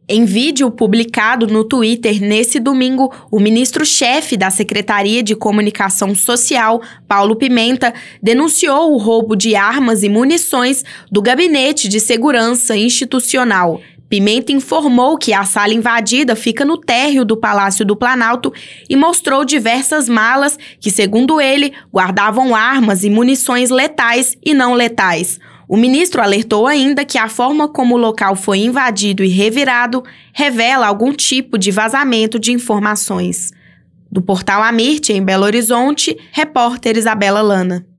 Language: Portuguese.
Em vídeo publicado no Twitter nesse domingo, o ministro-chefe da Secretaria de Comunicação Social, Paulo Pimenta, denunciou o roubo de armas e munições do Gabinete de Segurança Institucional. Pimenta informou que a sala invadida fica no térreo do Palácio do Planalto e mostrou diversas malas que, segundo ele, guardavam armas e munições letais e não letais. O ministro alertou ainda que a forma como o local foi invadido e revirado revela algum tipo de vazamento de informações. Do portal Amirte, em Belo Horizonte, repórter Isabela Lana.